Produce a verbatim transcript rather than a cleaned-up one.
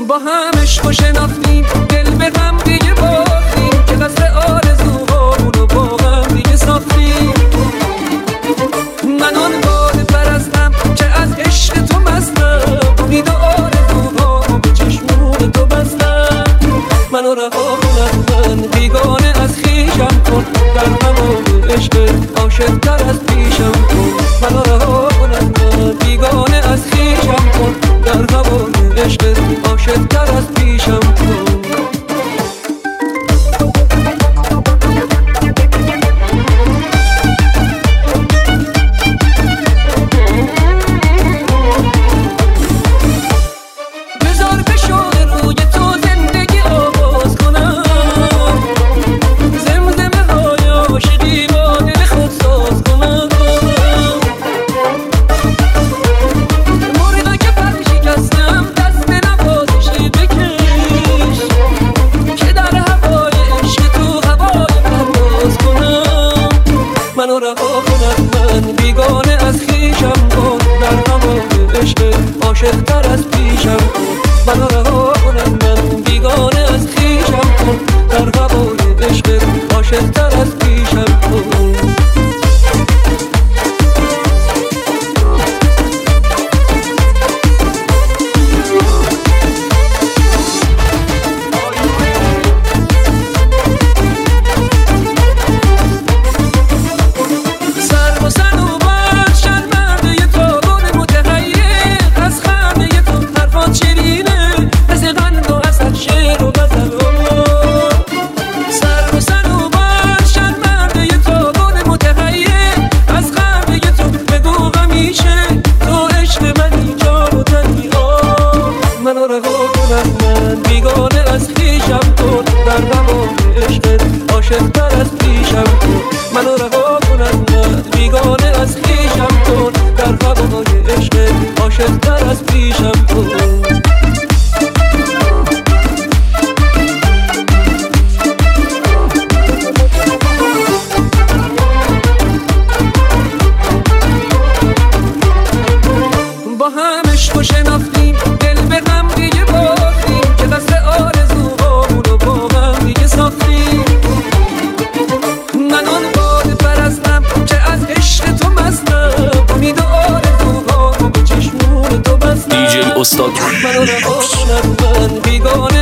با هم عشق و شناختیم، دل به هم دیگه باختیم، که قصر آرزوهامونو با هم دیگه ساختیم. من آن باده پرستم که از عشق تو مستم، امید و آرزوهامو به چشمون تو بستم. منو رها کن از من، بیگانه از خویشم کن، در هوای عشق عاشق تر از پیشم کن. منو رها کن از من، بیگانه از خویشم کن، در هوای عشق عاشق تر از پیشم کن. منو رها کن از من، بیگانه از خویشم کن، در هوای عشق عاشق تر از پیشم کن. منو رها کن از من، بیگانه از خویشم کن، در هوای عشق عاشق تر از پیشم کن. منو رها کن از من، بیگانه از خویشم کن، در هوای عشق عاشق تر از پیشم کن. منو رها کن از من، بیگانه از خویشم کن، در هوای عشق عاشق تر از پیشم کن. با هم عشق و شناختیم، دل به هم دیگه باختیم، که قصر آرزوهامونو با هم دیگه ساختیم. من آن باده پرستم که از عشق تو مستم، امید و آرزوهامو به چشمون تو بستم. دی جی استاد منو رها کن از من، بیگانه